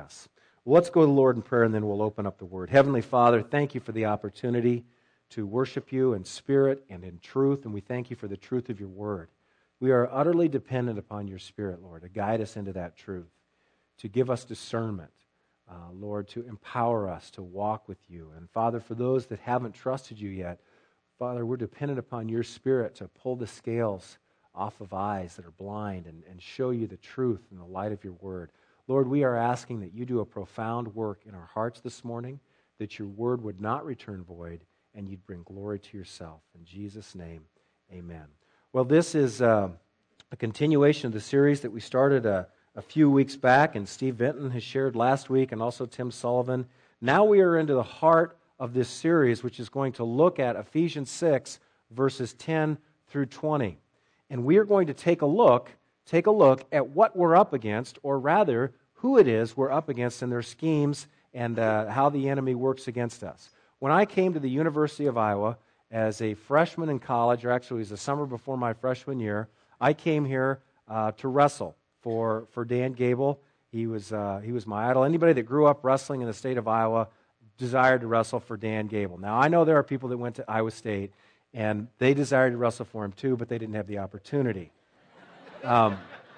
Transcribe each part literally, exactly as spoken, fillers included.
us. Well, let's go to the Lord in prayer, and then we'll open up the Word. Heavenly Father, thank you for the opportunity to worship you in spirit and in truth, and we thank you for the truth of your Word. We are utterly dependent upon your Spirit, Lord, to guide us into that truth, to give us discernment, uh, Lord, to empower us to walk with you. And Father, for those that haven't trusted you yet, Father, we're dependent upon your Spirit to pull the scales off of eyes that are blind and, and show you the truth in the light of your Word. Lord, we are asking that you do a profound work in our hearts this morning, that your Word would not return void, and you'd bring glory to yourself. In Jesus' name, amen. Well, this is uh, a continuation of the series that we started a, a few weeks back, and Steve Vinton has shared last week, and also Tim Sullivan. Now we are into the heart of this series, which is going to look at Ephesians six, verses ten through twenty. And we are going to take a look, take a look at what we're up against, or rather, who it is we're up against in their schemes and uh, how the enemy works against us. When I came to the University of Iowa as a freshman in college, or actually it was the summer before my freshman year, I came here uh, to wrestle for, for Dan Gable. He was, uh, he was my idol. Anybody that grew up wrestling in the state of Iowa desired to wrestle for Dan Gable. Now, I know there are people that went to Iowa State, and they desired to wrestle for him too, but they didn't have the opportunity. Um,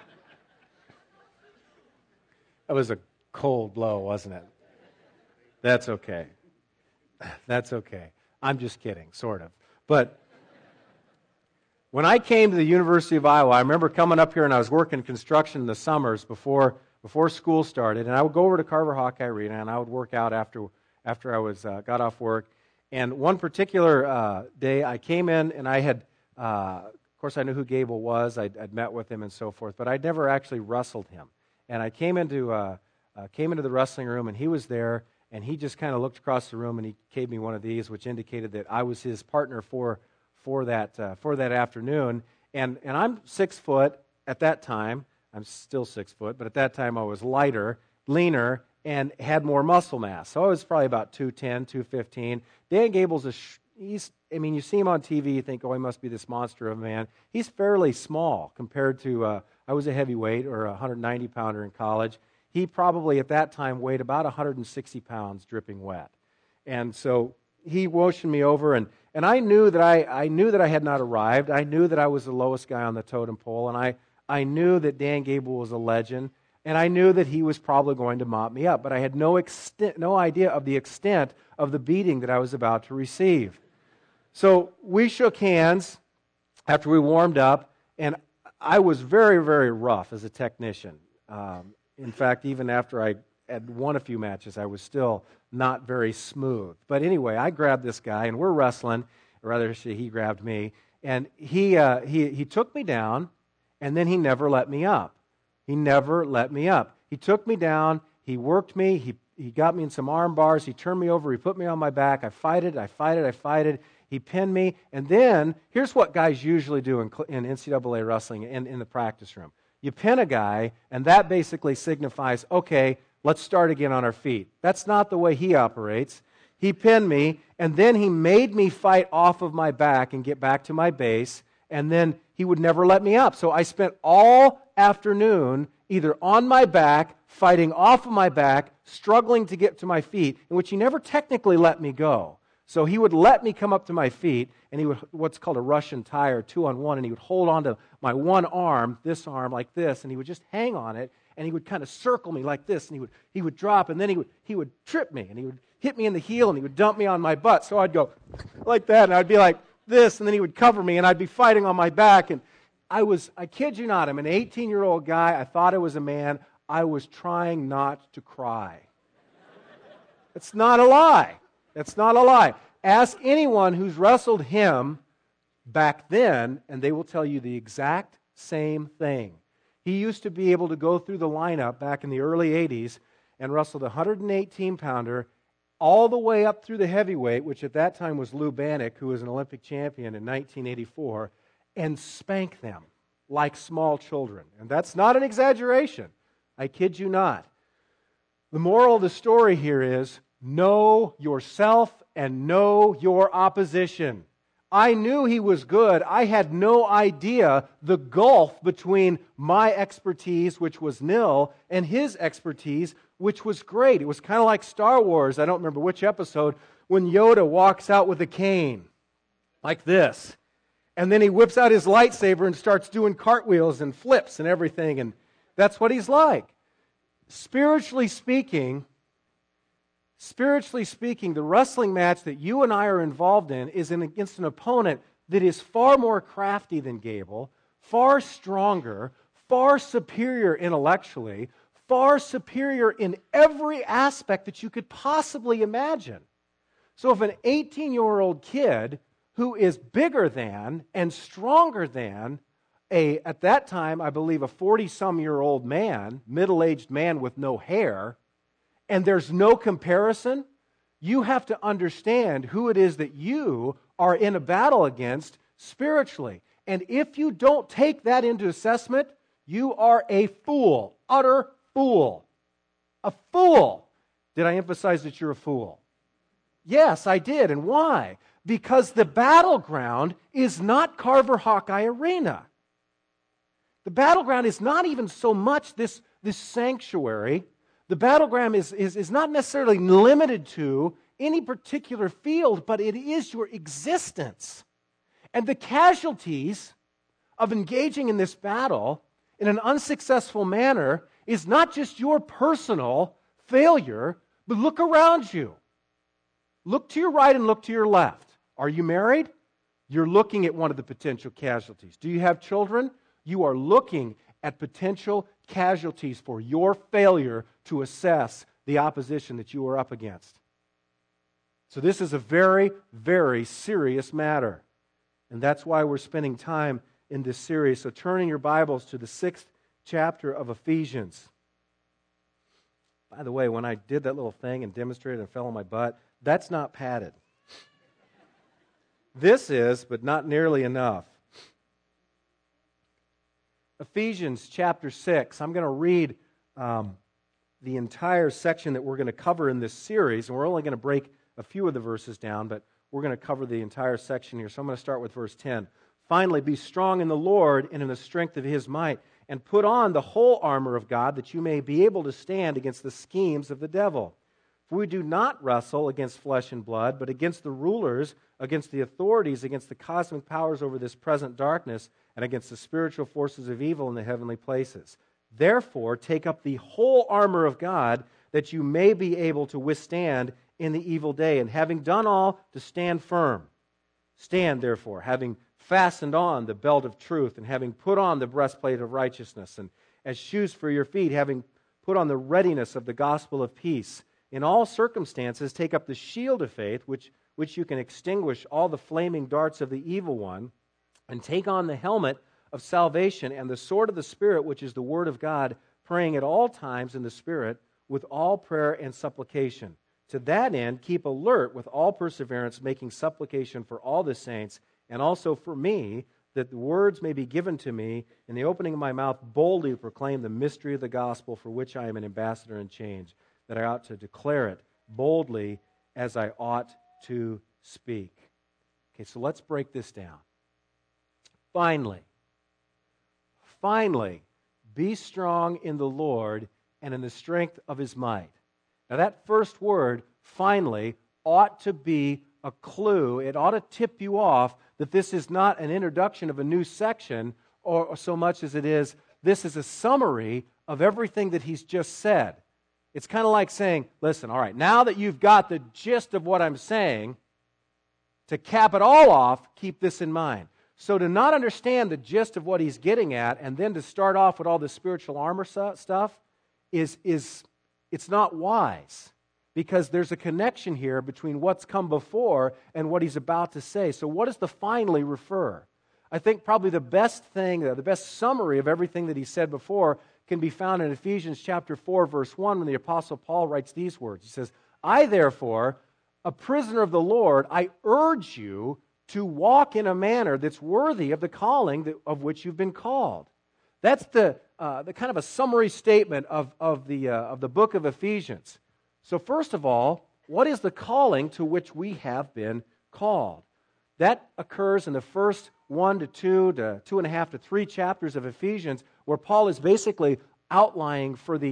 that was a cold blow, wasn't it? That's okay. That's okay. I'm just kidding, sort of. But when I came to the University of Iowa, I remember coming up here and I was working construction in the summers before before school started, and I would go over to Carver Hawkeye Arena and I would work out after after I was uh, got off work. And one particular uh, day, I came in and I had, uh, of course, I knew who Gable was. I'd, I'd met with him and so forth, but I'd never actually wrestled him. And I came into uh, uh, came into the wrestling room, and he was there. And he just kind of looked across the room, and he gave me one of these, which indicated that I was his partner for for that uh, for that afternoon. And and I'm six foot at that time. I'm still six foot, but at that time I was lighter, leaner, and had more muscle mass. So I was probably about two ten, two fifteen. Dan Gable's a sh- he's. I mean, you see him on T V, you think, oh, he must be this monster of a man. He's fairly small compared to. Uh, I was a heavyweight or a one hundred ninety pounder in college. He probably at that time weighed about one hundred sixty pounds dripping wet. And so he motioned me over, and, and I knew that I, I knew that I had not arrived. I knew that I was the lowest guy on the totem pole, and I, I knew that Dan Gable was a legend, and I knew that he was probably going to mop me up, but I had no extent, no idea of the extent of the beating that I was about to receive. So we shook hands after we warmed up, and I was very, very rough as a technician. Um, In fact, even after I had won a few matches, I was still not very smooth. But anyway, I grabbed this guy, and we're wrestling. Or rather, he grabbed me. And he, uh, he, he took me down, and then he never let me up. He never let me up. He took me down. He worked me. He, he got me in some arm bars. He turned me over. He put me on my back. I fighted, I fighted, I fighted. He pinned me. And then, here's what guys usually do in, in N C double A wrestling in, in the practice room. You pin a guy, and that basically signifies, okay, let's start again on our feet. That's not the way he operates. He pinned me, and then he made me fight off of my back and get back to my base, and then he would never let me up. So I spent all afternoon either on my back, fighting off of my back, struggling to get to my feet, in which he never technically let me go. So he would let me come up to my feet, and he would, what's called a Russian tie or two on one, and he would hold on to my one arm, this arm like this, and he would just hang on it, and he would kind of circle me like this, and he would he would drop, and then he would he would trip me, and he would hit me in the heel, and he would dump me on my butt. So I'd go like that, and I'd be like this, and then he would cover me, and I'd be fighting on my back, and I was, I kid you not, I'm an eighteen-year-old guy. I thought I was a man. I was trying not to cry. It's not a lie. It's not a lie. Ask anyone who's wrestled him back then, and they will tell you the exact same thing. He used to be able to go through the lineup back in the early eighties and wrestled a one hundred eighteen pounder all the way up through the heavyweight, which at that time was Lou Bannock, who was an Olympic champion in nineteen eighty-four, and spank them like small children. And that's not an exaggeration. I kid you not. The moral of the story here is, know yourself and know your opposition. I knew he was good. I had no idea the gulf between my expertise, which was nil, and his expertise, which was great. It was kind of like Star Wars. I don't remember which episode, when Yoda walks out with a cane, like this. And then he whips out his lightsaber and starts doing cartwheels and flips and everything. And that's what he's like. Spiritually speaking, spiritually speaking, the wrestling match that you and I are involved in is in against an opponent that is far more crafty than Gable, far stronger, far superior intellectually, far superior in every aspect that you could possibly imagine. So if an eighteen-year-old kid who is bigger than and stronger than a, at that time, I believe, a forty-some-year-old man, middle-aged man with no hair, and there's no comparison, you have to understand who it is that you are in a battle against spiritually. And if you don't take that into assessment, you are a fool, utter fool. A fool. Did I emphasize that you're a fool? Yes, I did. And why? Because the battleground is not Carver Hawkeye Arena. The battleground is not even so much this, this sanctuary. The battleground is, is, is not necessarily limited to any particular field, but it is your existence. And the casualties of engaging in this battle in an unsuccessful manner is not just your personal failure, but look around you. Look to your right and look to your left. Are you married? You're looking at one of the potential casualties. Do you have children? You are looking at potential casualties for your failure to assess the opposition that you are up against. So this is a very, very serious matter. And that's why we're spending time in this series. So turn in your Bibles to the sixth chapter of Ephesians. By the way, when I did that little thing and demonstrated and fell on my butt, that's not padded. This is, but not nearly enough. Ephesians chapter six. I'm going to read um, the entire section that we're going to cover in this series, and we're only going to break a few of the verses down, but we're going to cover the entire section here. So I'm going to start with verse ten. Finally, be strong in the Lord and in the strength of His might, and put on the whole armor of God, that you may be able to stand against the schemes of the devil. For we do not wrestle against flesh and blood, but against the rulers, against the authorities, against the cosmic powers over this present darkness, and against the spiritual forces of evil in the heavenly places. Therefore, take up the whole armor of God, that you may be able to withstand in the evil day, and having done all, to stand firm. Stand, therefore, having fastened on the belt of truth, and having put on the breastplate of righteousness, and as shoes for your feet, having put on the readiness of the gospel of peace. In all circumstances, take up the shield of faith, which, which you can extinguish all the flaming darts of the evil one, and take on the helmet of salvation and the sword of the Spirit, which is the word of God, praying at all times in the Spirit with all prayer and supplication. To that end, keep alert with all perseverance, making supplication for all the saints, and also for me, that the words may be given to me in the opening of my mouth boldly to proclaim the mystery of the gospel, for which I am an ambassador in chains, that I ought to declare it boldly as I ought to speak. Okay, so let's break this down. Finally, finally, be strong in the Lord and in the strength of His might. Now that first word, finally, ought to be a clue. It ought to tip you off that this is not an introduction of a new section, or, or so much as it is, this is a summary of everything that he's just said. It's kind of like saying, listen, all right, now that you've got the gist of what I'm saying, to cap it all off, keep this in mind. So to not understand the gist of what he's getting at, and then to start off with all this spiritual armor stuff, is, is it's not wise. Because there's a connection here between what's come before and what he's about to say. So what does the finally refer? I think probably the best thing, the best summary of everything that he said before can be found in Ephesians chapter four, verse one, when the Apostle Paul writes these words. He says, I therefore, a prisoner of the Lord, I urge you to walk in a manner that's worthy of the calling that, of which you've been called. That's the, uh, the kind of a summary statement of, of, the, uh, of the book of Ephesians. So first of all, what is the calling to which we have been called? That occurs in the first one to two to two and a half to three chapters of Ephesians, where Paul is basically outlining for the uh,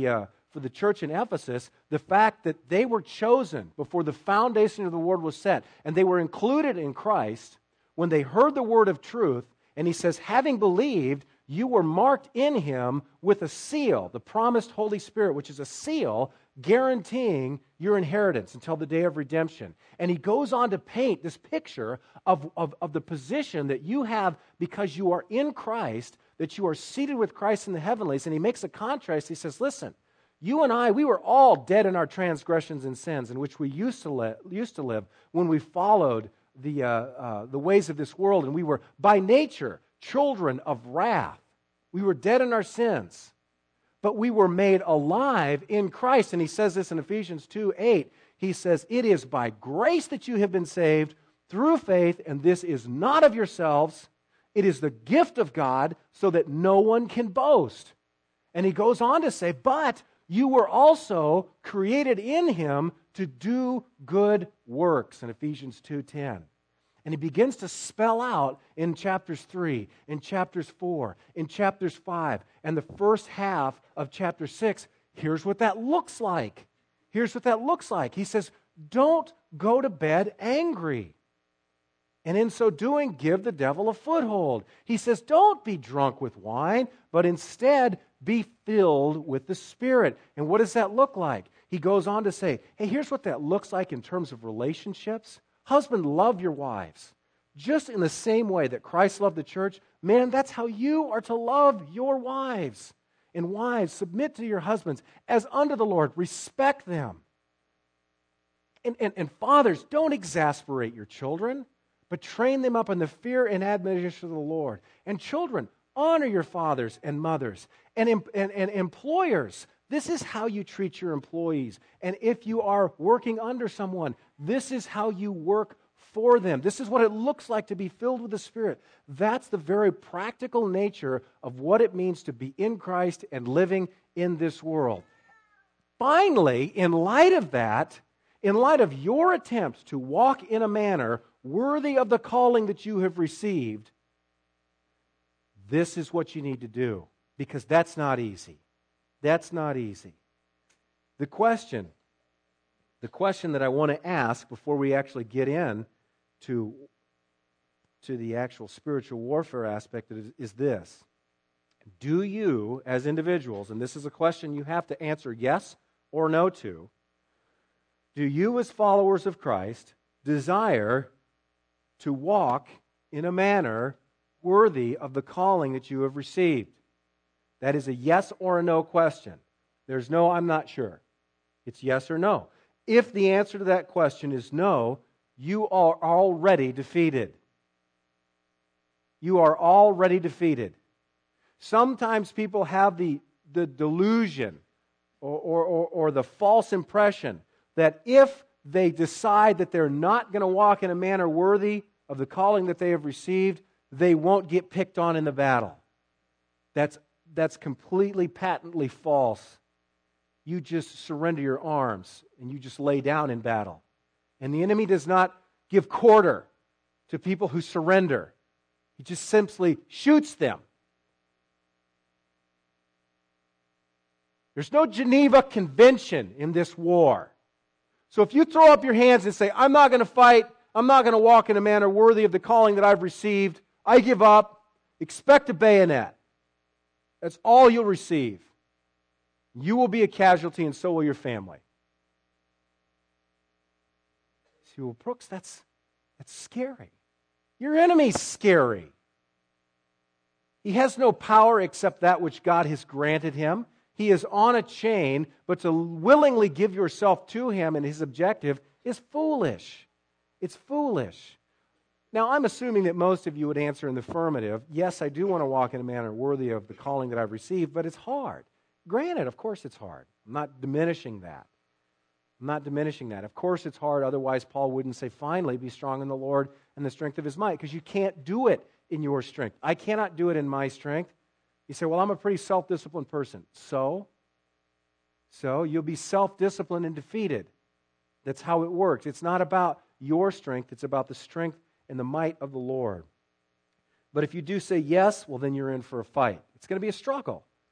for the church in Ephesus the fact that they were chosen before the foundation of the world was set, and they were included in Christ when they heard the word of truth. And he says, having believed, you were marked in him with a seal, the promised Holy Spirit, which is a seal guaranteeing your inheritance until the day of redemption. And he goes on to paint this picture of, of, of the position that you have because you are in Christ, that you are seated with Christ in the heavenlies. And he makes a contrast. He says, listen, you and I, we were all dead in our transgressions and sins in which we used to, li- used to live when we followed the, uh, uh, the ways of this world. And we were by nature children of wrath. We were dead in our sins. But we were made alive in Christ. And he says this in Ephesians two eight. He says, it is by grace that you have been saved through faith, and this is not of yourselves. It is the gift of God, so that no one can boast. And he goes on to say, but you were also created in him to do good works, in Ephesians two ten. And he begins to spell out in chapters three, in chapters four, in chapters five, and the first half of chapter six. Here's what that looks like. Here's what that looks like. He says, don't go to bed angry. And in so doing, give the devil a foothold. He says, don't be drunk with wine, but instead be filled with the Spirit. And what does that look like? He goes on to say, hey, here's what that looks like in terms of relationships. Husband, love your wives. Just in the same way that Christ loved the church, man, that's how you are to love your wives. And wives, submit to your husbands as unto the Lord. Respect them. And, and, and fathers, don't exasperate your children, but train them up in the fear and admonition of the Lord. And children, honor your fathers and mothers. And, and, and employers, this is how you treat your employees. And if you are working under someone, this is how you work for them. This is what it looks like to be filled with the Spirit. That's the very practical nature of what it means to be in Christ and living in this world. Finally, in light of that, in light of your attempts to walk in a manner worthy of the calling that you have received, this is what you need to do, because that's not easy. That's not easy. The question, the question that I want to ask before we actually get in to, to the actual spiritual warfare aspect is, is this. Do you, as individuals, and this is a question you have to answer yes or no to, do you as followers of Christ desire to walk in a manner worthy of the calling that you have received? That is a yes or a no question. There's no, I'm not sure. It's yes or no. If the answer to that question is no, you are already defeated. You are already defeated. Sometimes people have the, the delusion or, or, or, or the false impression that if they decide that they're not going to walk in a manner worthy of the calling that they have received, they won't get picked on in the battle. That's That's completely, patently false. You just surrender your arms and you just lay down in battle. And the enemy does not give quarter to people who surrender. He just simply shoots them. There's no Geneva Convention in this war. So if you throw up your hands and say, I'm not going to fight, I'm not going to walk in a manner worthy of the calling that I've received, I give up, expect a bayonet. That's all you'll receive. You will be a casualty, and so will your family. See, well, Brooks, that's, that's scary. Your enemy's scary. He has no power except that which God has granted him. He is on a chain, but to willingly give yourself to him and his objective is foolish. It's foolish. Now, I'm assuming that most of you would answer in the affirmative, yes, I do want to walk in a manner worthy of the calling that I've received, but it's hard. Granted, of course it's hard. I'm not diminishing that. I'm not diminishing that. Of course it's hard, otherwise Paul wouldn't say, finally, be strong in the Lord and the strength of his might, because you can't do it in your strength. I cannot do it in my strength. You say, well, I'm a pretty self-disciplined person. So? So, you'll be self-disciplined and defeated. That's how it works. It's not about your strength, it's about the strength and the might of the Lord. But if you do say yes, well, then you're in for a fight. It's going to be a struggle.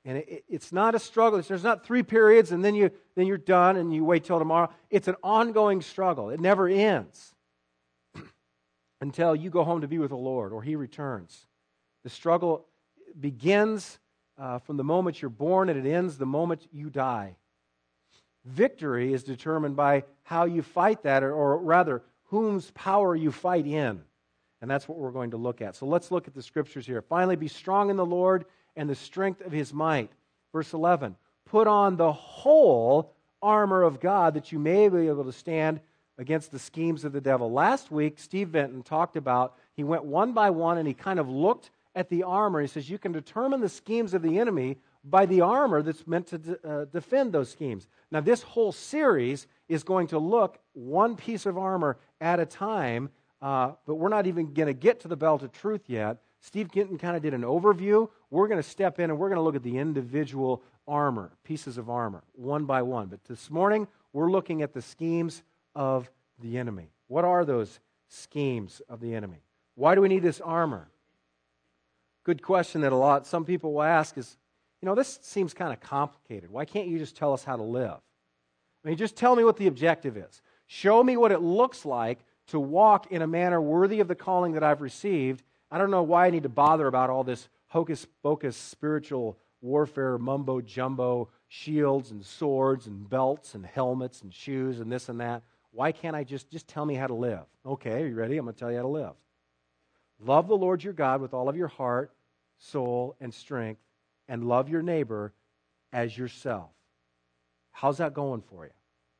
And it, it's not a struggle. There's not three periods and then, you, then you're done and you wait till tomorrow. It's an ongoing struggle. It never ends until you go home to be with the Lord or He returns. The struggle begins uh, from the moment you're born and it ends the moment you die. Victory is determined by how you fight that, or, or rather, whose power you fight in. And that's what we're going to look at. So let's look at the scriptures here. Finally, be strong in the Lord and the strength of His might. Verse eleven, put on the whole armor of God that you may be able to stand against the schemes of the devil. Last week, Steve Benton talked about, he went one by one and he kind of looked at the armor. He says you can determine the schemes of the enemy by the armor that's meant to de- uh, defend those schemes. Now, this whole series is going to look one piece of armor at a time, uh, but we're not even going to get to the belt of truth yet. Steve Ginton kind of did an overview. We're going to step in and we're going to look at the individual armor, pieces of armor, one by one. But this morning, we're looking at the schemes of the enemy. What are those schemes of the enemy? Why do we need this armor? Good question that a lot, some people will ask is, you know, this seems kind of complicated. Why can't you just tell us how to live? I mean, just tell me what the objective is. Show me what it looks like to walk in a manner worthy of the calling that I've received. I don't know why I need to bother about all this hocus-pocus spiritual warfare, mumbo-jumbo, shields and swords and belts and helmets and shoes and this and that. Why can't I just, just tell me how to live? Okay, are you ready? I'm going to tell you how to live. Love the Lord your God with all of your heart, soul, and strength, and love your neighbor as yourself. How's that going for you?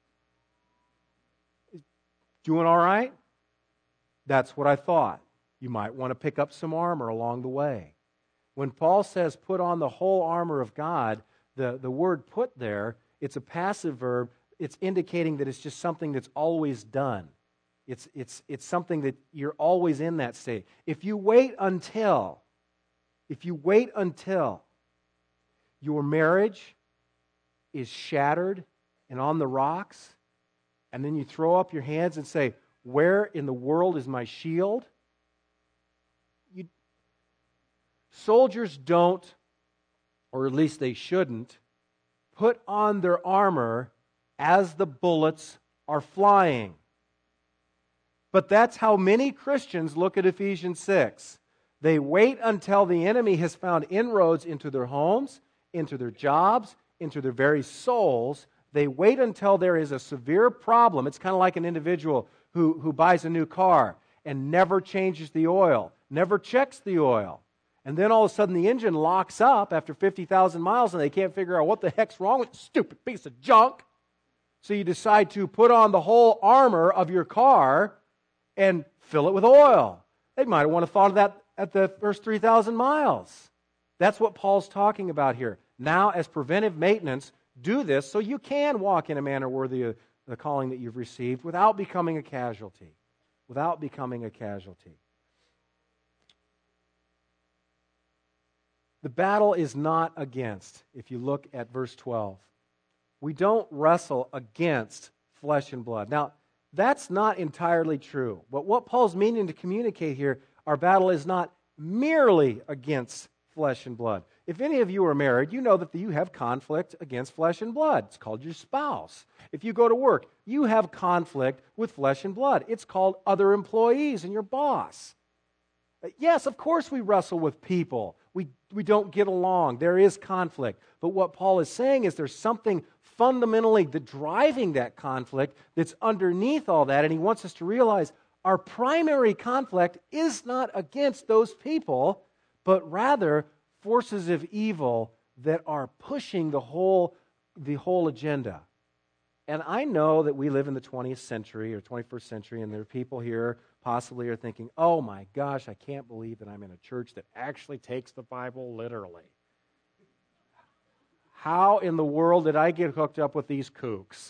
Doing all right? That's what I thought. You might want to pick up some armor along the way. When Paul says put on the whole armor of God, the, the word put there, it's a passive verb. It's indicating that it's just something that's always done. It's, it's, it's something that you're always in that state. If you wait until, if you wait until your marriage is shattered and on the rocks, and then you throw up your hands and say, where in the world is my shield? You, soldiers don't, or at least they shouldn't, put on their armor as the bullets are flying. But that's how many Christians look at Ephesians six. They wait until the enemy has found inroads into their homes, into their jobs, into their very souls. They wait until there is a severe problem. It's kind of like an individual who, who buys a new car and never changes the oil, never checks the oil. And then all of a sudden the engine locks up after fifty thousand miles and they can't figure out what the heck's wrong with this stupid piece of junk. So you decide to put on the whole armor of your car and fill it with oil. They might have want to thought of that at the first three thousand miles. That's what Paul's talking about here. Now, as preventive maintenance, do this so you can walk in a manner worthy of the calling that you've received without becoming a casualty. Without becoming a casualty. The battle is not against, if you look at verse twelve. We don't wrestle against flesh and blood. Now, that's not entirely true. But what Paul's meaning to communicate here, our battle is not merely against flesh and blood. If any of you are married, you know that you have conflict against flesh and blood. It's called your spouse. If you go to work, you have conflict with flesh and blood. It's called other employees and your boss. Yes, of course we wrestle with people. We, we don't get along. There is conflict. But what Paul is saying is there's something fundamentally the driving that conflict that's underneath all that, and he wants us to realize our primary conflict is not against those people, but rather forces of evil that are pushing the whole, the whole agenda. And I know that we live in the twentieth century or twenty-first century, and there are people here possibly are thinking, oh my gosh, I can't believe that I'm in a church that actually takes the Bible literally. How in the world did I get hooked up with these kooks?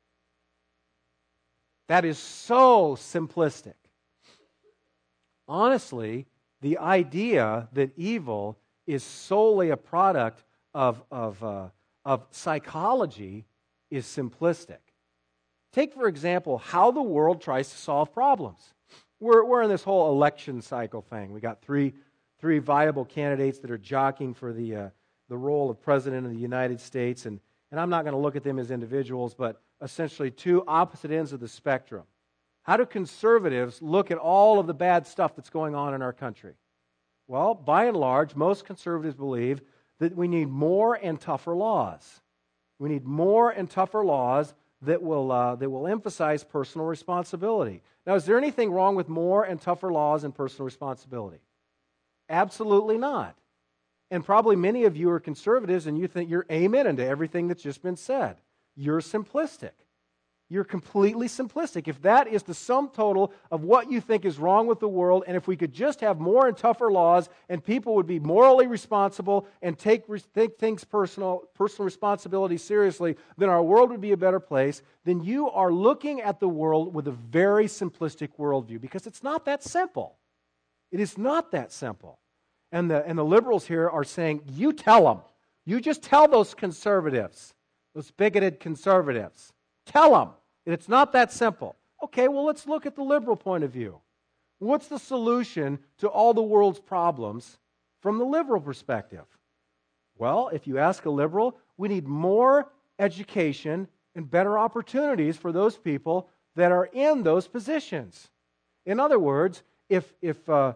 That is so simplistic. Honestly, the idea that evil is solely a product of, of, uh, of psychology is simplistic. Take, for example, how the world tries to solve problems. We're, we're in this whole election cycle thing. We got three, three viable candidates that are jockeying for the, uh, the role of President of the United States, and, and I'm not going to look at them as individuals, but essentially two opposite ends of the spectrum. How do conservatives look at all of the bad stuff that's going on in our country? Well, by and large, most conservatives believe that we need more and tougher laws. We need more and tougher laws that will, uh, that will emphasize personal responsibility. Now, is there anything wrong with more and tougher laws and personal responsibility? Absolutely not. And probably many of you are conservatives and you think you're amen into everything that's just been said. You're simplistic. You're completely simplistic. If that is the sum total of what you think is wrong with the world, and if we could just have more and tougher laws and people would be morally responsible and take, take things personal, personal responsibility seriously, then our world would be a better place, then you are looking at the world with a very simplistic worldview, because it's not that simple. It is not that simple. And the, and the liberals here are saying, you tell them. You just tell those conservatives, those bigoted conservatives. Tell them that it's not that simple. Okay, well, let's look at the liberal point of view. What's the solution to all the world's problems from the liberal perspective? Well, if you ask a liberal, we need more education and better opportunities for those people that are in those positions. In other words, if, if, uh,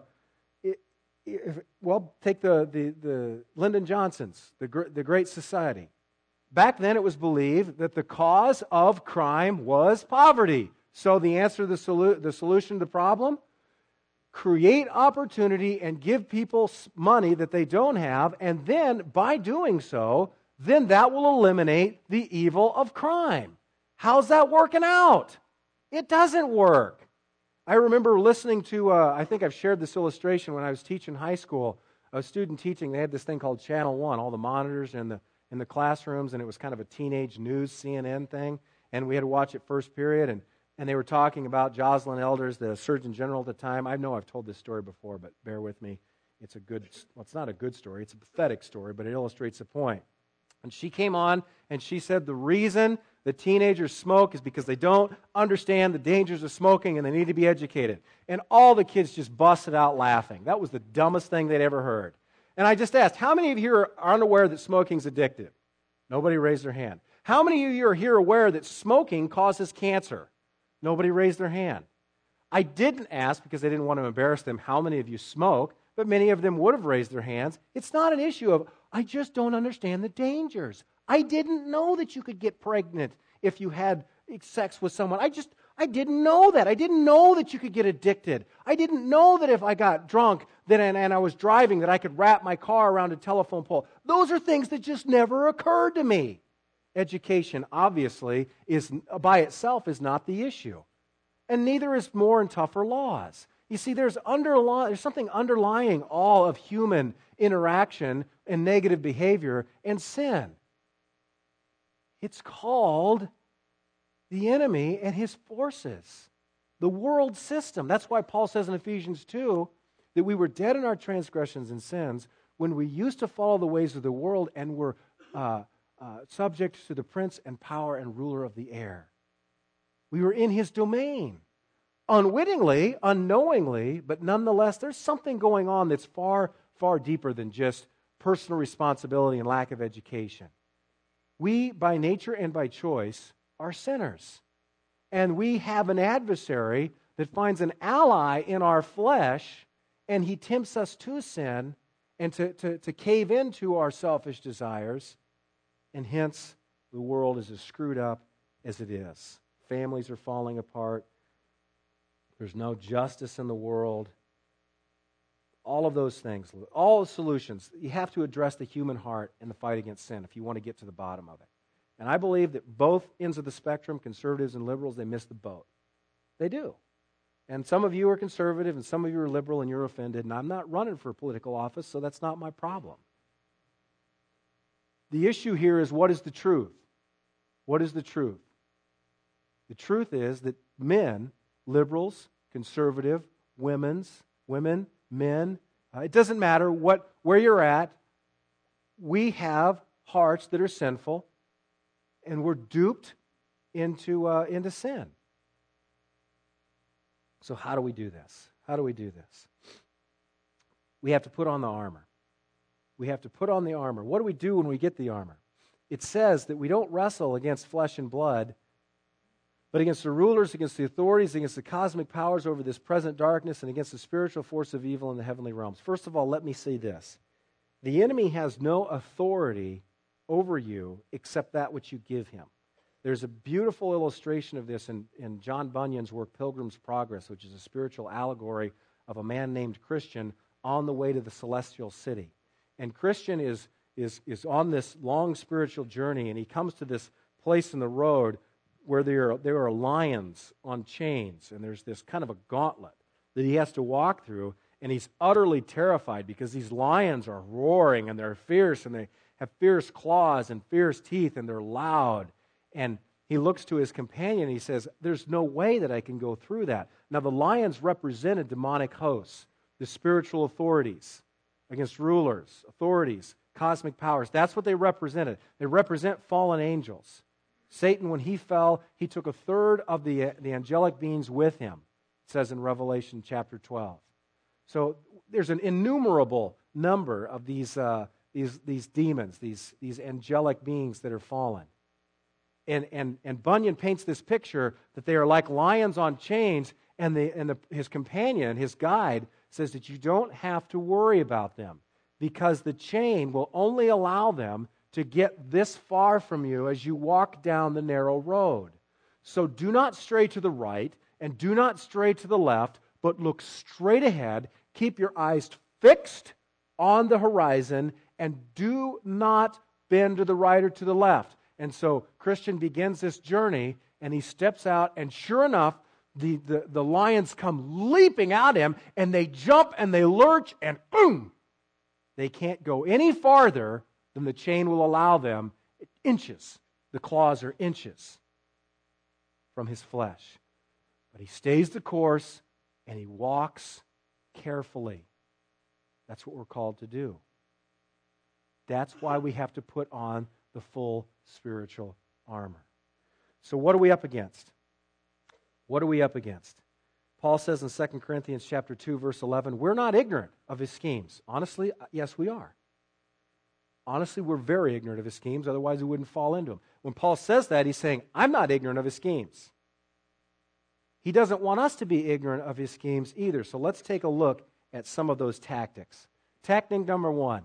if well, take the, the, the Lyndon Johnsons, the, the Great Society. Back then it was believed that the cause of crime was poverty. So the answer, the, solu- the solution to the problem? Create opportunity and give people money that they don't have, and then by doing so, then that will eliminate the evil of crime. How's that working out? It doesn't work. I remember listening to, uh, I think I've shared this illustration when I was teaching high school, a student teaching, they had this thing called Channel One, all the monitors and the in the classrooms, and it was kind of a teenage news C N N thing, and we had to watch it first period, and, and they were talking about Jocelyn Elders, the Surgeon General at the time. I know I've told this story before, but bear with me. It's a good, well, it's not a good story, it's a pathetic story, but it illustrates a point. And she came on, and she said the reason that teenagers smoke is because they don't understand the dangers of smoking, and they need to be educated. And all the kids just busted out laughing. That was the dumbest thing they'd ever heard. And I just asked, how many of you are unaware that smoking's addictive? Nobody raised their hand. How many of you are here aware that smoking causes cancer? Nobody raised their hand. I didn't ask, because I didn't want to embarrass them, how many of you smoke, but many of them would have raised their hands. It's not an issue of, I just don't understand the dangers. I didn't know that you could get pregnant if you had sex with someone. I just, I didn't know that. I didn't know that you could get addicted. I didn't know that if I got drunk that, and, and I was driving, that I could wrap my car around a telephone pole. Those are things that just never occurred to me. Education, obviously, is by itself is not the issue. And neither is more and tougher laws. You see, there's, underli- there's something underlying all of human interaction and negative behavior and sin. It's called the enemy and his forces, the world system. That's why Paul says in Ephesians two that we were dead in our transgressions and sins when we used to follow the ways of the world and were uh, uh, subject to the prince and power and ruler of the air. We were in his domain. Unwittingly, unknowingly, but nonetheless, there's something going on that's far, far deeper than just personal responsibility and lack of education. We, by nature and by choice, are sinners. And we have an adversary that finds an ally in our flesh, and he tempts us to sin and to, to, to cave into our selfish desires, and hence the world is as screwed up as it is. Families are falling apart. There's no justice in the world. All of those things, all the solutions, you have to address the human heart in the fight against sin if you want to get to the bottom of it. And I believe that both ends of the spectrum, conservatives and liberals, they miss the boat. They do. And some of you are conservative and some of you are liberal and you're offended, and I'm not running for political office, so that's not my problem. The issue here is, what is the truth? What is the truth? The truth is that men, liberals, conservative, women's, women, men, uh, it doesn't matter what where you're at, we have hearts that are sinful, and we're duped into uh, into sin. So how do we do this? How do we do this? We have to put on the armor. We have to put on the armor. What do we do when we get the armor? It says that we don't wrestle against flesh and blood, but against the rulers, against the authorities, against the cosmic powers over this present darkness, and against the spiritual force of evil in the heavenly realms. First of all, let me say this. The enemy has no authority over you except that which you give him. There's a beautiful illustration of this in, in John Bunyan's work, Pilgrim's Progress, which is a spiritual allegory of a man named Christian on the way to the celestial city. And Christian is, is, is on this long spiritual journey, and he comes to this place in the road where there are, there are lions on chains, and there's this kind of a gauntlet that he has to walk through, and he's utterly terrified because these lions are roaring, and they're fierce, and they have fierce claws and fierce teeth, and they're loud. And he looks to his companion and he says, there's no way that I can go through that. Now, the lions represented demonic hosts, the spiritual authorities, against rulers, authorities, cosmic powers. That's what they represented. They represent fallen angels. Satan, when he fell, he took a third of the, the angelic beings with him, it says in Revelation chapter twelve. So there's an innumerable number of these, uh, these, these demons, these, these angelic beings that are fallen. And, and, and Bunyan paints this picture that they are like lions on chains, and, the, and the, his companion, his guide, says that you don't have to worry about them because the chain will only allow them to get this far from you as you walk down the narrow road. So do not stray to the right and do not stray to the left, but look straight ahead. Keep your eyes fixed on the horizon and do not bend to the right or to the left. And so Christian begins this journey, and he steps out, and sure enough, the, the, the lions come leaping at him, and they jump and they lurch, and boom! They can't go any farther than the chain will allow them. Inches. The claws are inches from his flesh. But he stays the course, and he walks carefully. That's what we're called to do. That's why we have to put on the full spiritual armor. So what are we up against? What are we up against? Paul says in Second Corinthians chapter two, verse eleven, we're not ignorant of his schemes. Honestly, yes, we are. Honestly, we're very ignorant of his schemes, otherwise we wouldn't fall into them. When Paul says that, he's saying, I'm not ignorant of his schemes. He doesn't want us to be ignorant of his schemes either. So let's take a look at some of those tactics. Tactic number one.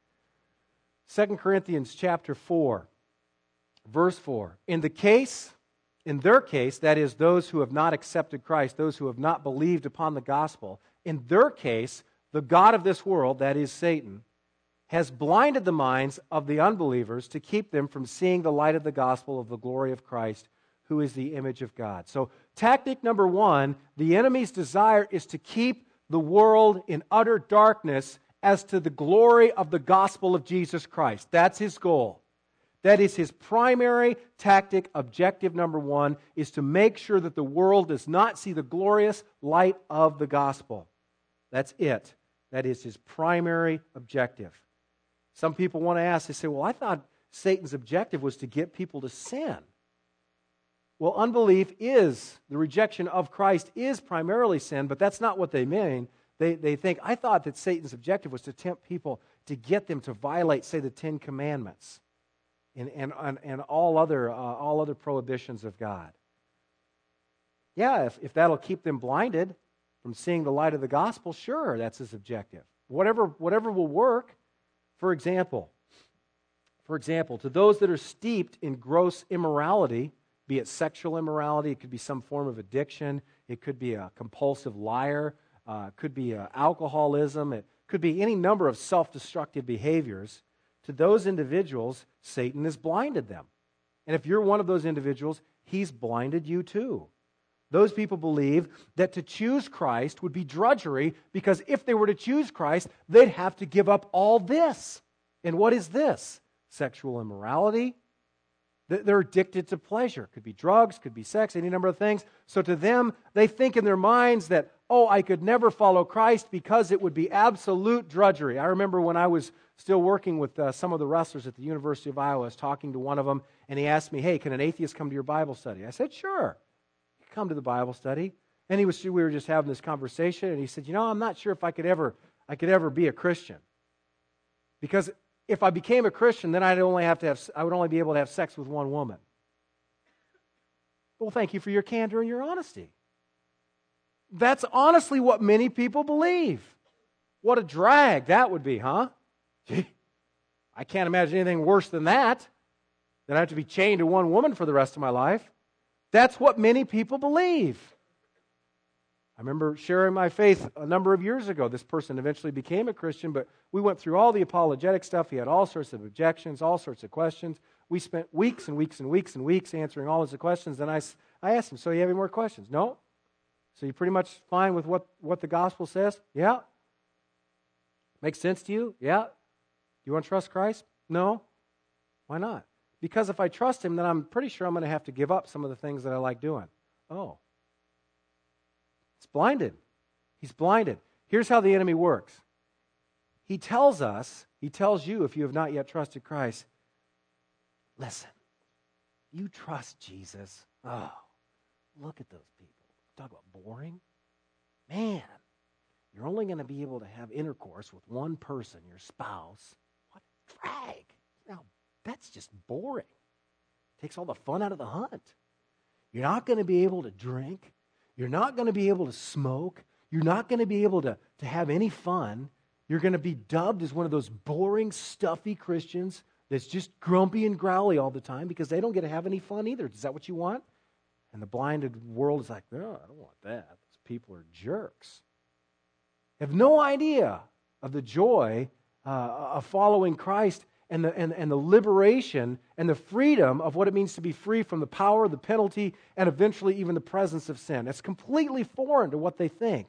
Second Corinthians chapter four, verse four. In the case, in their case, that is those who have not accepted Christ, those who have not believed upon the gospel, in their case, the god of this world, that is Satan, has blinded the minds of the unbelievers to keep them from seeing the light of the gospel of the glory of Christ, who is the image of God. So, tactic number one, the enemy's desire is to keep the world in utter darkness as to the glory of the gospel of Jesus Christ. That's his goal. That is his primary tactic. Objective number one is to make sure that the world does not see the glorious light of the gospel. That's it. That is his primary objective. Some people want to ask, they say, well, I thought Satan's objective was to get people to sin. Well, unbelief is, the rejection of Christ is primarily sin, but that's not what they mean. They, they think, I thought that Satan's objective was to tempt people to get them to violate, say, the Ten Commandments and, and, and, and all, other, uh, all other prohibitions of God. Yeah, if, if that'll keep them blinded from seeing the light of the gospel, sure, that's his objective. Whatever, whatever will work. For example, for example, to those that are steeped in gross immorality, be it sexual immorality, it could be some form of addiction, it could be a compulsive liar, Uh, it could be uh, alcoholism. It could be any number of self-destructive behaviors. To those individuals, Satan has blinded them. And if you're one of those individuals, he's blinded you too. Those people believe that to choose Christ would be drudgery because if they were to choose Christ, they'd have to give up all this. And what is this? Sexual immorality. They're addicted to pleasure. Could be drugs, could be sex, any number of things. So to them, they think in their minds that, oh, I could never follow Christ because it would be absolute drudgery. I remember when I was still working with uh, some of the wrestlers at the University of Iowa, I was talking to one of them, and he asked me, hey, can an atheist come to your Bible study? I said, sure. Come to the Bible study. And he was, we were just having this conversation, and he said, you know, I'm not sure if I could ever, I could ever be a Christian. Because if I became a Christian, then I'd only have to have, I would only be able to have sex with one woman. Well, thank you for your candor and your honesty. That's honestly what many people believe. What a drag that would be, huh? Gee, I can't imagine anything worse than that. That I have to be chained to one woman for the rest of my life. That's what many people believe. I remember sharing my faith a number of years ago. This person eventually became a Christian, but we went through all the apologetic stuff. He had all sorts of objections, all sorts of questions. We spent weeks and weeks and weeks and weeks answering all of the questions. Then I, I asked him, so you have any more questions? No? So you're pretty much fine with what, what the gospel says? Yeah? Makes sense to you? Yeah? You want to trust Christ? No? Why not? Because if I trust Him, then I'm pretty sure I'm going to have to give up some of the things that I like doing. Oh. It's blinded. He's blinded. Here's how the enemy works. He tells us, he tells you, if you have not yet trusted Christ, listen, you trust Jesus. Oh, look at those people. Talk about boring. Man, you're only going to be able to have intercourse with one person, your spouse. What a drag. Now, that's just boring. Takes all the fun out of the hunt. You're not going to be able to drink. You're not going to be able to smoke. You're not going to be able to, to have any fun. You're going to be dubbed as one of those boring, stuffy Christians that's just grumpy and growly all the time because they don't get to have any fun either. Is that what you want? And the blinded world is like, no, I don't want that. Those people are jerks. They have no idea of the joy uh, of following Christ and the, and, and the liberation and the freedom of what it means to be free from the power, the penalty, and eventually even the presence of sin. It's completely foreign to what they think.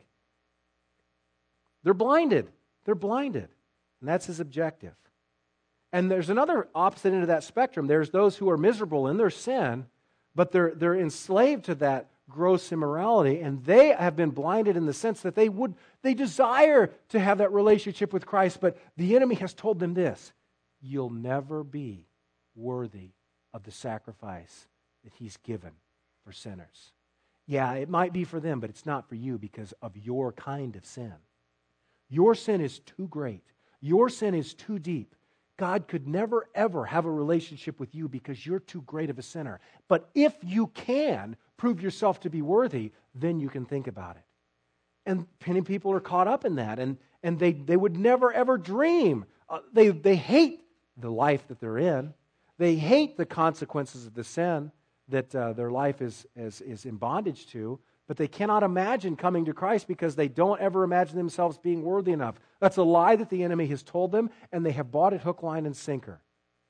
They're blinded. They're blinded. And that's his objective. And there's another opposite end of that spectrum. There's those who are miserable in their sin, but they're, they're enslaved to that gross immorality, and they have been blinded in the sense that they would, they desire to have that relationship with Christ, but the enemy has told them this: you'll never be worthy of the sacrifice that He's given for sinners. Yeah, it might be for them, but it's not for you because of your kind of sin. Your sin is too great. Your sin is too deep. God could never, ever have a relationship with you because you're too great of a sinner. But if you can prove yourself to be worthy, then you can think about it. And many people are caught up in that, and, and they, they would never, ever dream. Uh, they, they hate the life that they're in. They hate the consequences of the sin that uh, their life is, is, is in bondage to, but they cannot imagine coming to Christ because they don't ever imagine themselves being worthy enough. That's a lie that the enemy has told them, and they have bought it hook, line, and sinker.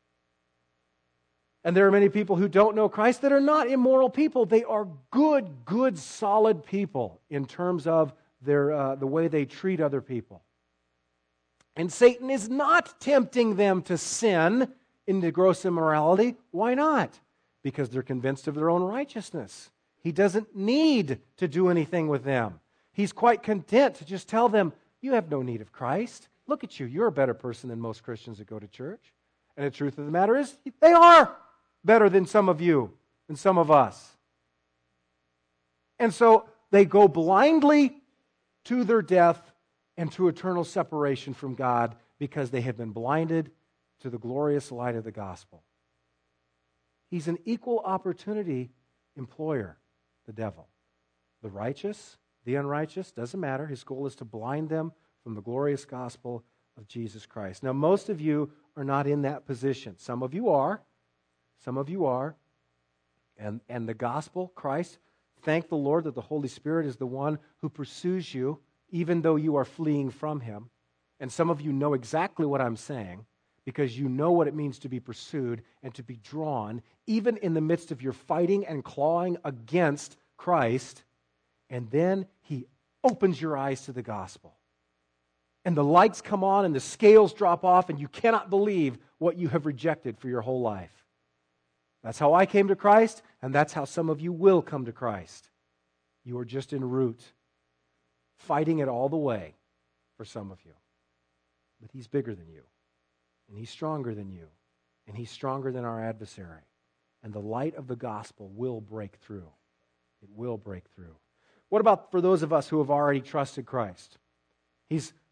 And there are many people who don't know Christ that are not immoral people. They are good, good, solid people in terms of their uh, the way they treat other people. And Satan is not tempting them to sin into gross immorality. Why not? Because they're convinced of their own righteousness. He doesn't need to do anything with them. He's quite content to just tell them, you have no need of Christ. Look at you. You're a better person than most Christians that go to church. And the truth of the matter is, they are better than some of you and some of us. And so they go blindly to their death and to eternal separation from God because they have been blinded to the glorious light of the gospel. He's an equal opportunity employer, the devil. The righteous, the unrighteous, doesn't matter. His goal is to blind them from the glorious gospel of Jesus Christ. Now, most of you are not in that position. Some of you are. Some of you are. And, and the gospel, Christ, thank the Lord that the Holy Spirit is the one who pursues you, even though you are fleeing from Him. And some of you know exactly what I'm saying, because you know what it means to be pursued and to be drawn, even in the midst of your fighting and clawing against Christ. And then He opens your eyes to the gospel. And the lights come on and the scales drop off and you cannot believe what you have rejected for your whole life. That's how I came to Christ, and that's how some of you will come to Christ. You are just en route, fighting it all the way for some of you. But He's bigger than you. And He's stronger than you. And He's stronger than our adversary. And the light of the gospel will break through. It will break through. What about for those of us who have already trusted Christ? He's,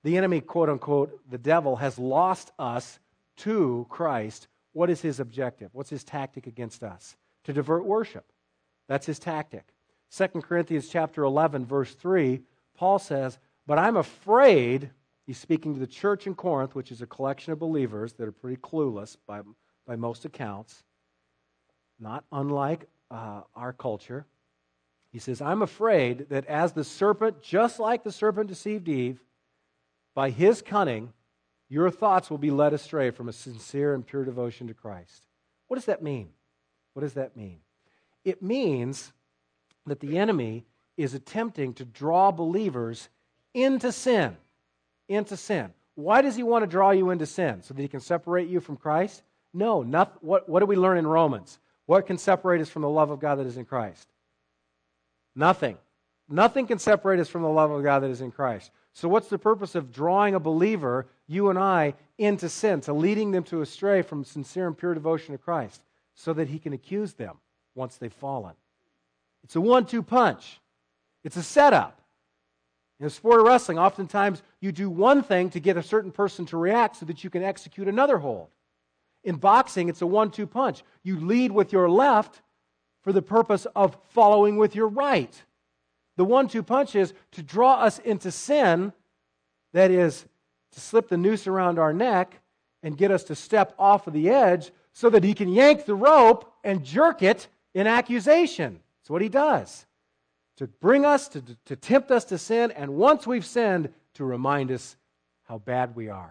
the enemy, quote unquote, the devil, has lost us to Christ, what is his objective? What's his tactic against us? To divert worship. That's his tactic. Second Corinthians chapter eleven, verse three, Paul says, but I'm afraid, he's speaking to the church in Corinth, which is a collection of believers that are pretty clueless by, by most accounts, not unlike uh, our culture. He says, I'm afraid that as the serpent, just like the serpent deceived Eve, by his cunning, your thoughts will be led astray from a sincere and pure devotion to Christ. What does that mean? What does that mean? It means that the enemy is attempting to draw believers into sin. Into sin. Why does he want to draw you into sin? So that he can separate you from Christ? No. Not, what, what do we learn in Romans? What can separate us from the love of God that is in Christ? Nothing. Nothing can separate us from the love of God that is in Christ. So what's the purpose of drawing a believer, you and I, into sin, to leading them to astray from sincere and pure devotion to Christ, so that he can accuse them once they've fallen? It's a one two punch. It's a setup. In the sport of wrestling, oftentimes you do one thing to get a certain person to react so that you can execute another hold. In boxing, it's a one two punch. You lead with your left for the purpose of following with your right. The one two punch is to draw us into sin, that is, to slip the noose around our neck and get us to step off of the edge so that he can yank the rope and jerk it in accusation. That's what he does. To bring us, to, to tempt us to sin, and once we've sinned, to remind us how bad we are.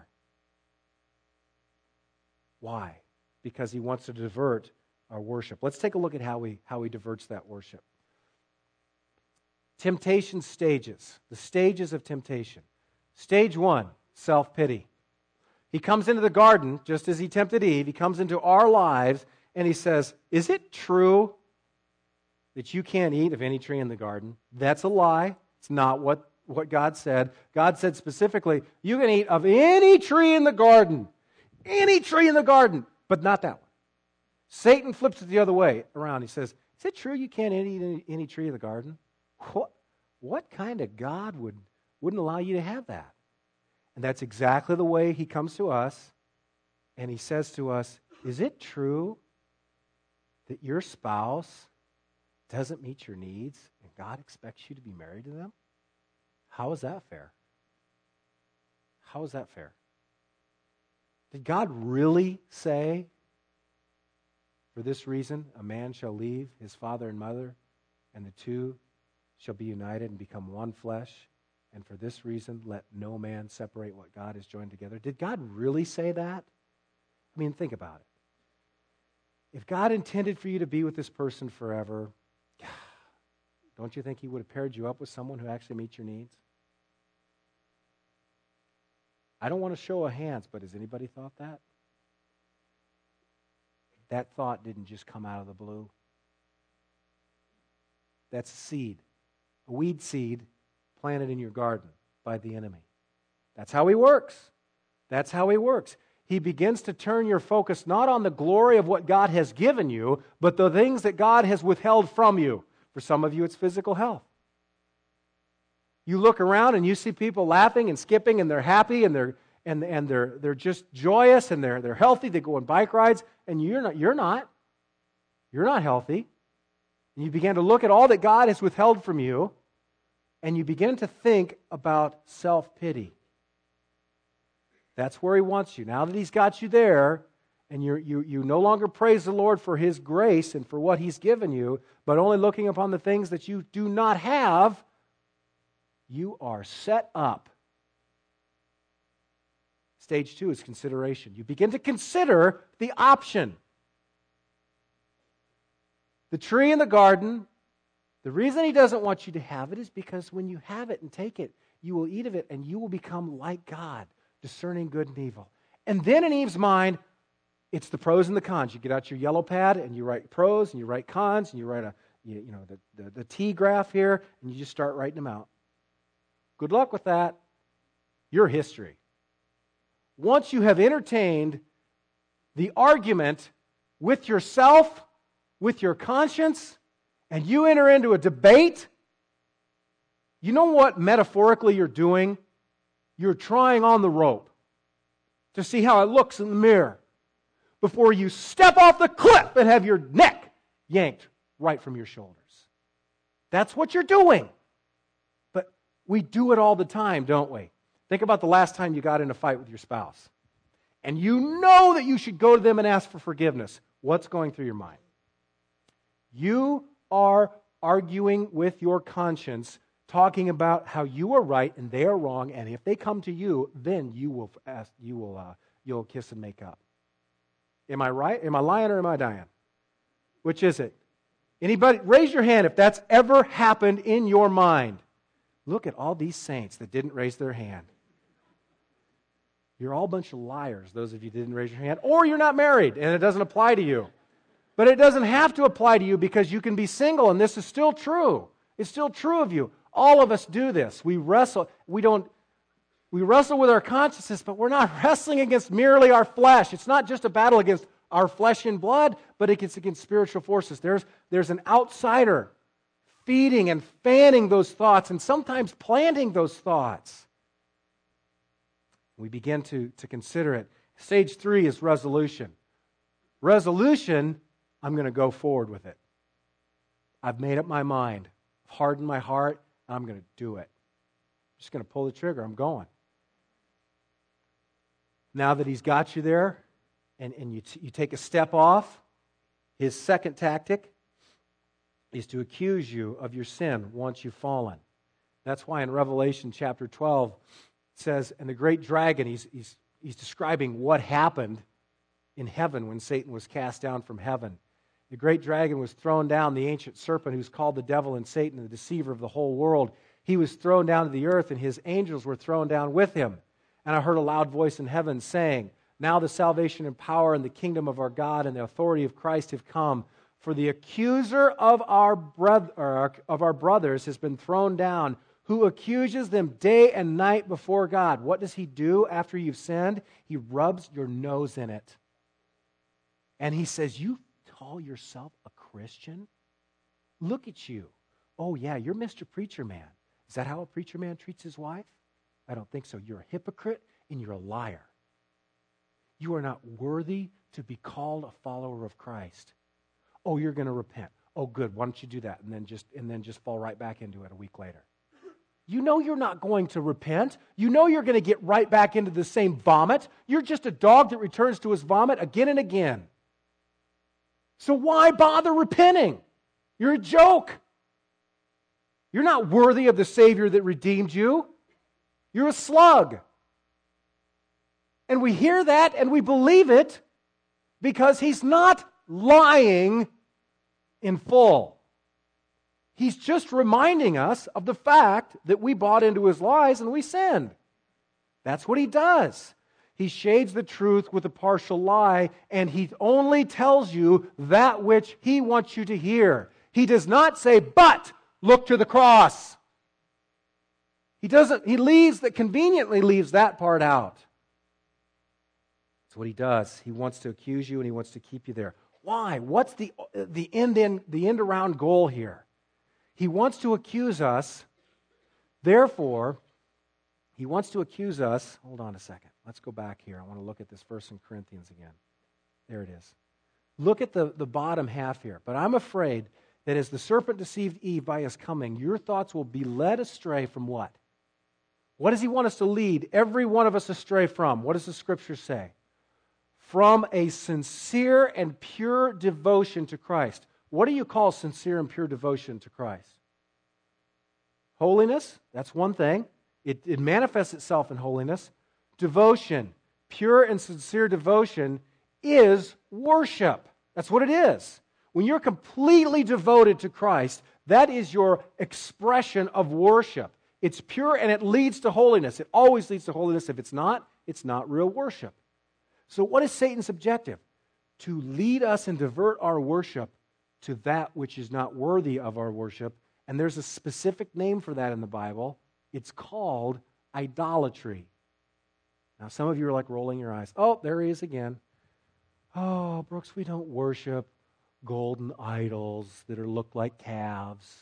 Why? Because he wants to divert our worship. Let's take a look at how he, how he diverts that worship. Temptation stages. The stages of temptation. Stage one, self-pity. He comes into the garden, just as he tempted Eve. He comes into our lives, and he says, is it true that you can't eat of any tree in the garden? That's a lie. It's not what, what God said. God said specifically, you can eat of any tree in the garden. Any tree in the garden, but not that one. Satan flips it the other way around. He says, is it true you can't eat any, any tree in the garden? What, what kind of God would, wouldn't allow you to have that? And that's exactly the way he comes to us, and he says to us, is it true that your spouse doesn't meet your needs and God expects you to be married to them? How is that fair? How is that fair? Did God really say, for this reason, a man shall leave his father and mother, and the two shall be united and become one flesh, and for this reason, let no man separate what God has joined together? Did God really say that? I mean, think about it. If God intended for you to be with this person forever, don't you think he would have paired you up with someone who actually meets your needs? I don't want to show of hands, but has anybody thought that? That thought didn't just come out of the blue. That's a seed, a weed seed planted in your garden by the enemy. That's how he works. That's how he works. He begins to turn your focus not on the glory of what God has given you, but the things that God has withheld from you. For some of you, it's physical health. You look around and you see people laughing and skipping, and they're happy, and they're and and they're they're just joyous, and they're they're healthy. They go on bike rides, and you're not. You're not. You're not healthy. And you begin to look at all that God has withheld from you, and you begin to think about self-pity. That's where he wants you. Now that he's got you there, and you you you no longer praise the Lord for his grace and for what he's given you, but only looking upon the things that you do not have, you are set up. Stage two is consideration. You begin to consider the option. The tree in the garden, the reason he doesn't want you to have it is because when you have it and take it, you will eat of it and you will become like God, discerning good and evil. And then in Eve's mind, it's the pros and the cons. You get out your yellow pad and you write pros and you write cons and you write a you, you know the, the, the T graph here and you just start writing them out. Good luck with that. Your history. Once you have entertained the argument with yourself, with your conscience, and you enter into a debate, you know what metaphorically you're doing? you're trying on the rope to see how it looks in the mirror before you step off the cliff and have your neck yanked right from your shoulders. That's what you're doing. But we do it all the time, don't we? Think about the last time you got in a fight with your spouse. And you know that you should go to them and ask for forgiveness. What's going through your mind? You are arguing with your conscience, talking about how you are right and they are wrong, and if they come to you, then you will ask, you will, uh, you'll kiss and make up. Am I right? Am I lying or am I dying? Which is it? Anybody, raise your hand if that's ever happened in your mind. Look at all these saints that didn't raise their hand. You're all a bunch of liars, those of you who didn't raise your hand, or you're not married and it doesn't apply to you. But it doesn't have to apply to you because you can be single, and this is still true. It's still true of you. All of us do this. We wrestle. We don't. We wrestle with our consciousness, but we're not wrestling against merely our flesh. It's not just a battle against our flesh and blood, but it's against spiritual forces. There's, there's an outsider feeding and fanning those thoughts and sometimes planting those thoughts. We begin to, to consider it. Stage three is resolution. Resolution, I'm going to go forward with it. I've made up my mind. I've hardened my heart. I'm going to do it. I'm just going to pull the trigger. I'm going. Now that he's got you there and, and you, t- you take a step off, his second tactic is to accuse you of your sin once you've fallen. That's why in Revelation chapter twelve it says, and the great dragon, he's, he's, he's describing what happened in heaven when Satan was cast down from heaven. The great dragon was thrown down, the ancient serpent who's called the devil and Satan, the deceiver of the whole world. He was thrown down to the earth, and his angels were thrown down with him. And I heard a loud voice in heaven saying, now the salvation and power and the kingdom of our God and the authority of Christ have come. For the accuser of our, brother, of our brothers has been thrown down, who accuses them day and night before God. What does he do after you've sinned? He rubs your nose in it. And he says, you call yourself a Christian? Look at you. Oh yeah, you're Mister Preacher Man. Is that how a preacher man treats his wife? I don't think so. You're a hypocrite and you're a liar. You are not worthy to be called a follower of Christ. Oh, you're going to repent. Oh, good. Why don't you do that? And then just and then just fall right back into it a week later. You know you're not going to repent. You know you're going to get right back into the same vomit. You're just a dog that returns to his vomit again and again. So why bother repenting? You're a joke. You're not worthy of the Savior that redeemed you. You're a slug. And we hear that and we believe it because he's not lying in full. He's just reminding us of the fact that we bought into his lies and we sinned. That's what he does. He shades the truth with a partial lie, and he only tells you that which he wants you to hear. He does not say, but look to the cross. He doesn't, he leaves that, conveniently leaves that part out. That's what he does. He wants to accuse you and he wants to keep you there. Why? What's the, the end in, the end around goal here? He wants to accuse us. Therefore, he wants to accuse us. Hold on a second. Let's go back here. I want to look at this verse in Corinthians again. There it is. Look at the, the bottom half here. But I'm afraid that as the serpent deceived Eve by his coming, your thoughts will be led astray from what? What does he want us to lead every one of us astray from? What does the Scripture say? From a sincere and pure devotion to Christ. What do you call sincere and pure devotion to Christ? Holiness, that's one thing. It, it manifests itself in holiness. Devotion, pure and sincere devotion, is worship. That's what it is. When you're completely devoted to Christ, that is your expression of worship. It's pure and it leads to holiness. It always leads to holiness. If it's not, it's not real worship. So what is Satan's objective? To lead us and divert our worship to that which is not worthy of our worship. And there's a specific name for that in the Bible. It's called idolatry. Now, some of you are like rolling your eyes. Oh, there he is again. Oh, Brooks, we don't worship golden idols that are look like calves.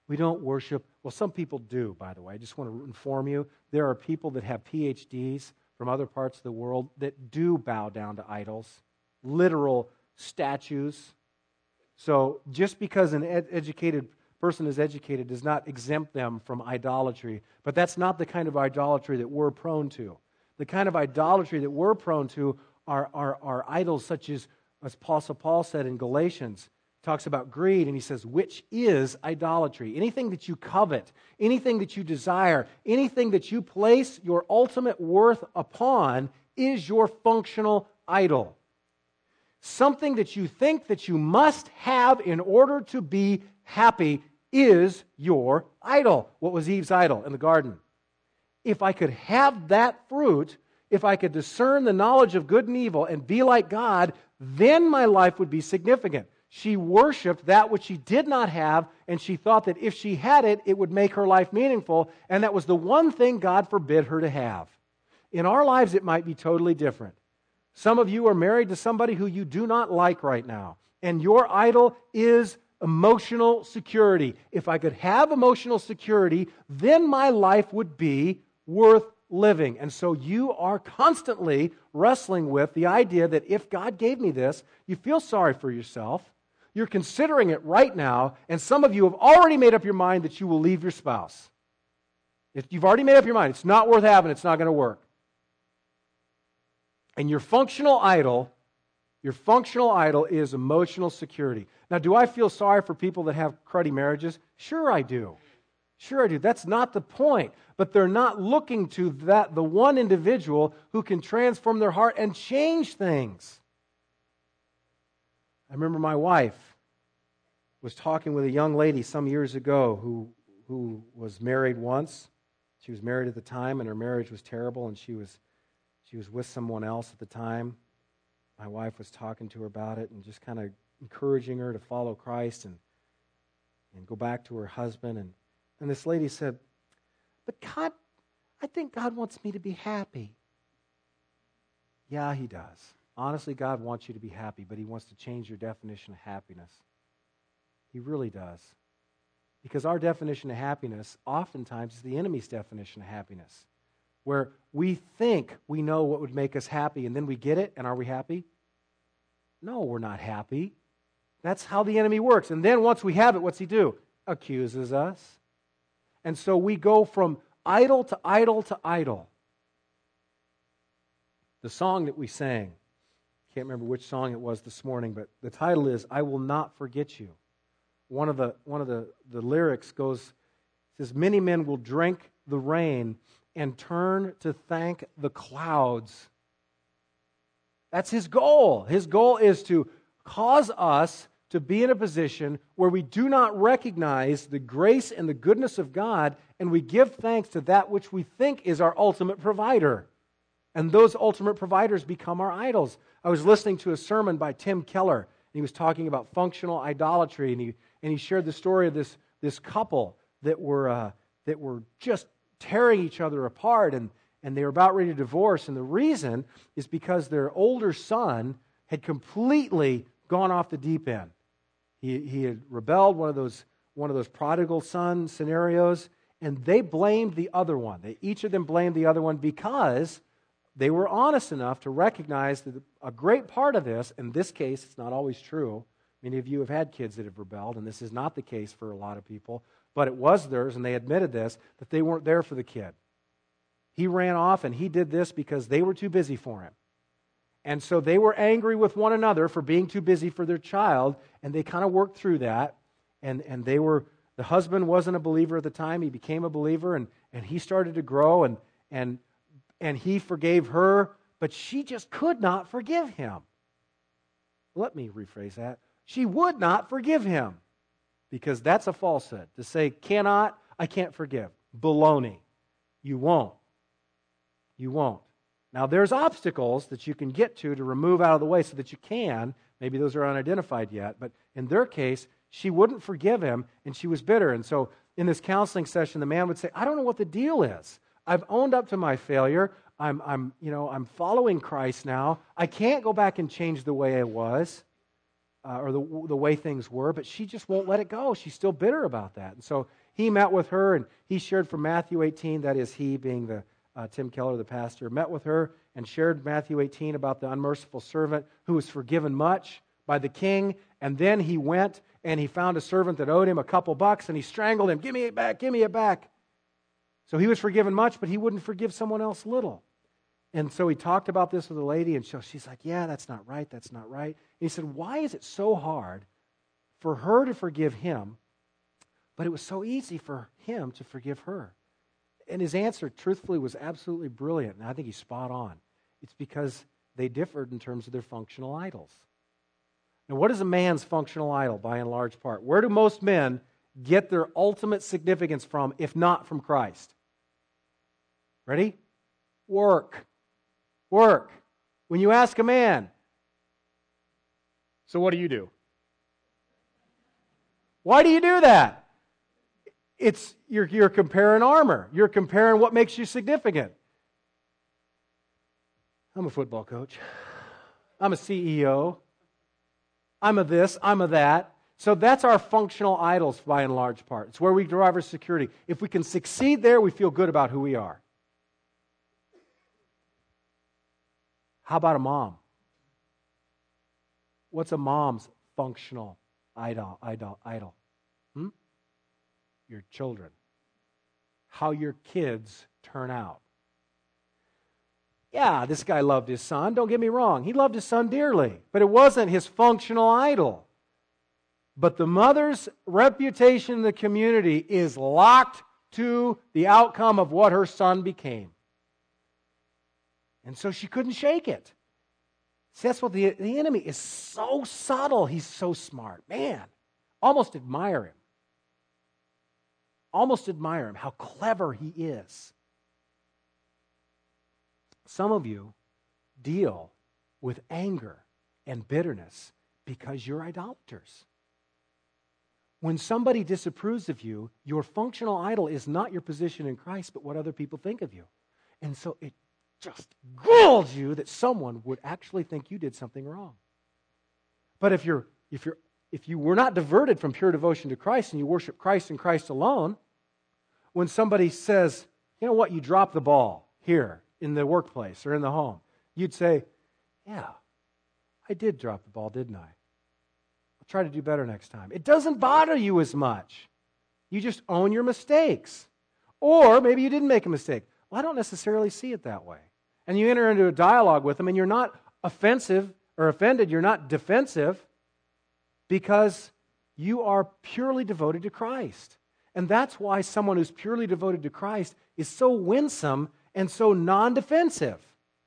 We don't worship. Well, some people do, by the way. I just want to inform you. There are people that have P H Ds from other parts of the world that do bow down to idols, literal statues. So just because an ed- educated person is educated does not exempt them from idolatry. But that's not the kind of idolatry that we're prone to. The kind of idolatry that we're prone to are, are, are idols such as, as Apostle Paul said in Galatians, talks about greed, and he says, which is idolatry. Anything that you covet, anything that you desire, anything that you place your ultimate worth upon is your functional idol. Something that you think that you must have in order to be happy is your idol. What was Eve's idol in the garden? If I could have that fruit, if I could discern the knowledge of good and evil and be like God, then my life would be significant. She worshiped that which she did not have, and she thought that if she had it, it would make her life meaningful, and that was the one thing God forbid her to have. In our lives, it might be totally different. Some of you are married to somebody who you do not like right now, and your idol is emotional security. If I could have emotional security, then my life would be worth living. And so you are constantly wrestling with the idea that if God gave me this, you feel sorry for yourself. You're considering it right now, and some of you have already made up your mind that you will leave your spouse. If you've already made up your mind, it's not worth having, it's not going to work. And your functional idol, your functional idol is emotional security. Now, do I feel sorry for people that have cruddy marriages? Sure I do. Sure I do. That's not the point. But they're not looking to that the one individual who can transform their heart and change things. I remember my wife was talking with a young lady some years ago who, who was married once. She was married at the time, and her marriage was terrible, and she was she was with someone else at the time. My wife was talking to her about it and just kind of encouraging her to follow Christ and, and go back to her husband. And, and this lady said, but God, I think God wants me to be happy. Yeah, He does. Honestly, God wants you to be happy, but He wants to change your definition of happiness. He really does. Because our definition of happiness oftentimes is the enemy's definition of happiness, where we think we know what would make us happy, and then we get it, and are we happy? No, we're not happy. That's how the enemy works. And then once we have it, what's he do? Accuses us. And so we go from idol to idol to idol. The song that we sang, can't remember which song it was this morning, but the title is, I Will Not Forget You. One of the one of the, the lyrics goes, says, many men will drink the rain and turn to thank the clouds. That's his goal. His goal is to cause us to be in a position where we do not recognize the grace and the goodness of God, and we give thanks to that which we think is our ultimate provider. And those ultimate providers become our idols. I was listening to a sermon by Tim Keller, and he was talking about functional idolatry, and he and he shared the story of this, this couple that were uh, that were just tearing each other apart, and, and they were about ready to divorce. And the reason is because their older son had completely gone off the deep end. He, he had rebelled, one of those one of those prodigal son scenarios, and they blamed the other one. They, each of them blamed the other one because they were honest enough to recognize that a great part of this, in this case, it's not always true. Many of you have had kids that have rebelled, and this is not the case for a lot of people, but it was theirs, and they admitted this, that they weren't there for the kid. He ran off, and he did this because they were too busy for him. And so they were angry with one another for being too busy for their child, and they kind of worked through that, and, and they were, the husband wasn't a believer at the time, he became a believer, and, and he started to grow, and, and, and he forgave her, but she just could not forgive him. Let me rephrase that. She would not forgive him, because that's a falsehood. To say, cannot, I can't forgive. Baloney. You won't. You won't. Now, there's obstacles that you can get to to remove out of the way so that you can. Maybe those are unidentified yet. But in their case, she wouldn't forgive him, and she was bitter. And so in this counseling session, the man would say, I don't know what the deal is. I've owned up to my failure. I'm, I'm, you know, I'm following Christ now. I can't go back and change the way I was. uh, or the, the way things were, but she just won't let it go. She's still bitter about that. And so he met with her, and he shared from Matthew eighteen, that is he being the uh, Tim Keller, the pastor, met with her and shared Matthew eighteen about the unmerciful servant who was forgiven much by the king, and then he went and he found a servant that owed him a couple bucks, and he strangled him. Give me it back, give me it back. So he was forgiven much, but he wouldn't forgive someone else little. And so he talked about this with a lady, and so she's like, yeah, that's not right, that's not right. And he said, why is it so hard for her to forgive him, but it was so easy for him to forgive her? And his answer, truthfully, was absolutely brilliant, and I think he's spot on. It's because they differed in terms of their functional idols. Now, what is a man's functional idol, by and large part? Where do most men get their ultimate significance from, if not from Christ? Ready? Work. Work. When you ask a man, so what do you do? Why do you do that? It's you're, you're comparing armor. You're comparing what makes you significant. I'm a football coach. I'm a C E O. I'm a this, I'm a that. So that's our functional idols by and large part. It's where we derive our security. If we can succeed there, we feel good about who we are. How about a mom? What's a mom's functional idol? Idol? Idol? Hmm? Your children. How your kids turn out. Yeah, this guy loved his son. Don't get me wrong. He loved his son dearly. But it wasn't his functional idol. But the mother's reputation in the community is locked to the outcome of what her son became. And so she couldn't shake it. See, that's what the, the enemy is so subtle. He's so smart. Man, almost admire him. Almost admire him, how clever he is. Some of you deal with anger and bitterness because you're idolaters. When somebody disapproves of you, your functional idol is not your position in Christ, but what other people think of you. And so it just galls you that someone would actually think you did something wrong. But if you're if you're if you were not diverted from pure devotion to Christ and you worship Christ and Christ alone, when somebody says, you know what, you dropped the ball here in the workplace or in the home, you'd say, yeah, I did drop the ball, didn't I? I'll try to do better next time. It doesn't bother you as much. You just own your mistakes. Or maybe you didn't make a mistake. Well, I don't necessarily see it that way. And you enter into a dialogue with them, and you're not offensive or offended. You're not defensive because you are purely devoted to Christ. And that's why someone who's purely devoted to Christ is so winsome and so non-defensive.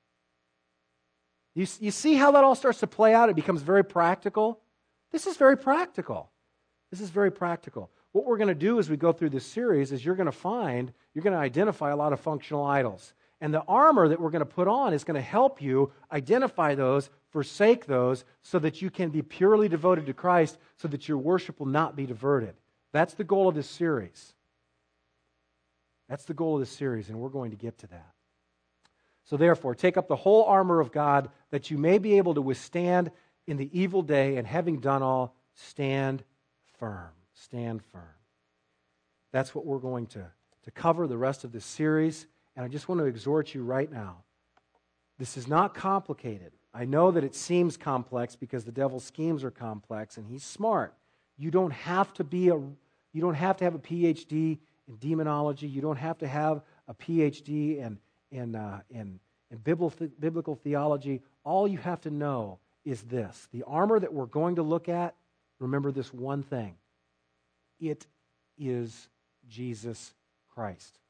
You, you see how that all starts to play out? It becomes very practical. This is very practical. This is very practical. What we're going to do as we go through this series is you're going to find, you're going to identify a lot of functional idols. And the armor that we're going to put on is going to help you identify those, forsake those, so that you can be purely devoted to Christ, so that your worship will not be diverted. That's the goal of this series. That's the goal of this series, and we're going to get to that. So therefore, take up the whole armor of God, that you may be able to withstand in the evil day, and having done all, stand firm. Stand firm. That's what we're going to, to cover the rest of this series. And I just want to exhort you right now. This is not complicated. I know that it seems complex because the devil's schemes are complex and he's smart. You don't have to be a you don't have to have a P H D in demonology. You don't have to have a P H D in in uh, in, in biblical, biblical theology. All you have to know is this. The armor that we're going to look at, remember this one thing. It is Jesus Christ.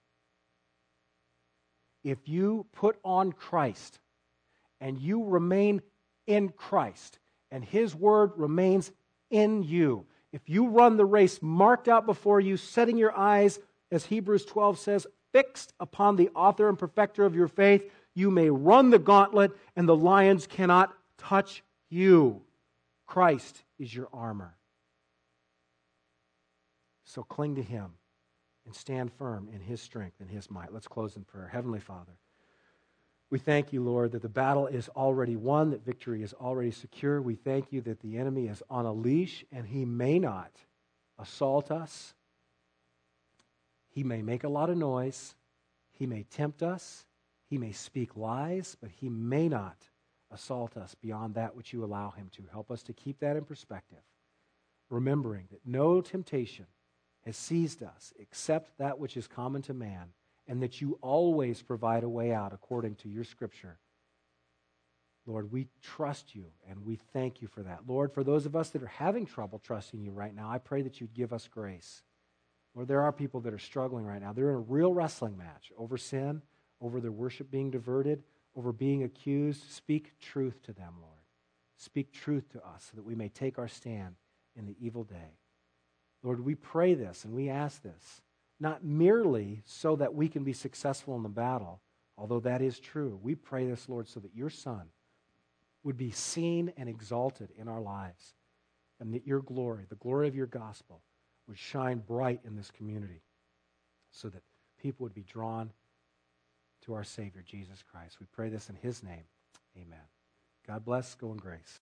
If you put on Christ and you remain in Christ and His Word remains in you, if you run the race marked out before you, setting your eyes, as Hebrews twelve says, fixed upon the author and perfecter of your faith, you may run the gauntlet and the lions cannot touch you. Christ is your armor. So cling to Him and stand firm in His strength and His might. Let's close in prayer. Heavenly Father, We thank you, Lord, that the battle is already won, that victory is already secure. We thank you that the enemy is on a leash and he may not assault us. He may make a lot of noise. He may tempt us. He may speak lies, but he may not assault us beyond that which you allow him to. Help us to keep that in perspective, remembering that no temptation has seized us except that which is common to man, and that you always provide a way out according to your scripture. Lord, we trust you, and we thank you for that. Lord, for those of us that are having trouble trusting you right now, I pray that you'd give us grace. Lord, there are people that are struggling right now. They're in a real wrestling match over sin, over their worship being diverted, over being accused. Speak truth to them, Lord. Speak truth to us so that we may take our stand in the evil day. Lord, we pray this and we ask this, not merely so that we can be successful in the battle, although that is true. We pray this, Lord, so that your Son would be seen and exalted in our lives, and that your glory, the glory of your gospel, would shine bright in this community so that people would be drawn to our Savior, Jesus Christ. We pray this in his name. Amen. God bless. Go in grace.